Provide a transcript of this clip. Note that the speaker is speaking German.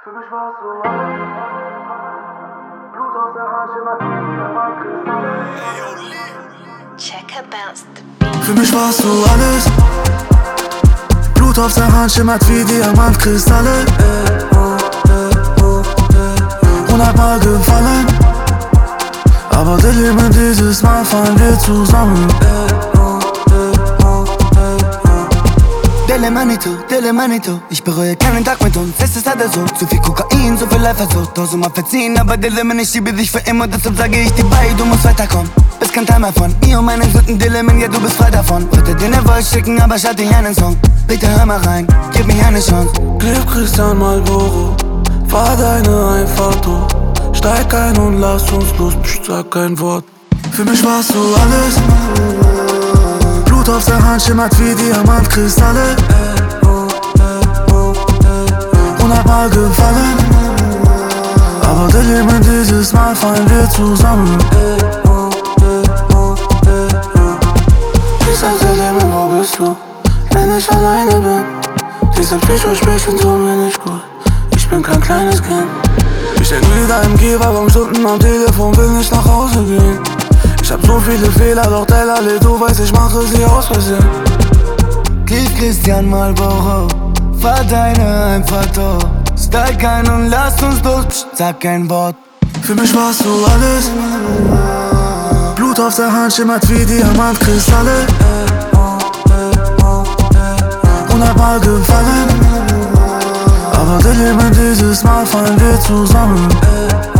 Für mich warst du alles. Blut auf der Hand, schimmert wie Diamantkristalle. Checker bounce the beat. Für mich warst du alles. Blut auf der Hand, schimmert wie Diamantkristalle. 100-mal gefallen, aber Dilemma, dieses Mal fallen wir zusammen. Delemanito, ich bereue keinen Tag mit uns, es ist leider so. Zu viel Kokain, so viel Eifersucht, tausendmal verziehen, aber Dilemma, ich liebe dich für immer, deshalb sage ich dir bei, du musst weiterkommen. Bist kein Teil mehr von mir und meinen Sünden, Dilemma, ja du bist frei davon. Wollte dir ne Voice schicken, aber schalt dir einen Song. Bitte hör mal rein, gib mir eine Chance. Clip Christian Marlboro, fahr deine Einfahrt hoch. Steig ein und lass uns los, sag kein Wort. Für mich warst du alles. Blut auf der Hand, schimmert wie Diamantkristalle. 100-mal gefallen, aber Dilemma, dieses Mal fallen wir zusammen. Ich sag Dilemma, wo bist du, wenn ich alleine bin? Diese Psycho-Sprechen tun mir nicht gut, ich bin kein kleines Kind. Ich häng wieder im Kieferraum, Stunden am Telefon, will nicht nach Hause gehen. Ich hab so viele Fehler, doch Delale, du weißt, ich mache sie aus Versehen. Clip Christian Marlboro, fahr deine Einfahrt hoch. Steig ein und lass uns los, sag kein Wort. Für mich warst du alles. Blut auf der Hand, schimmert wie Diamantkristalle. 100-mal gefallen, aber Dilemma, dieses Mal fallen wir zusammen.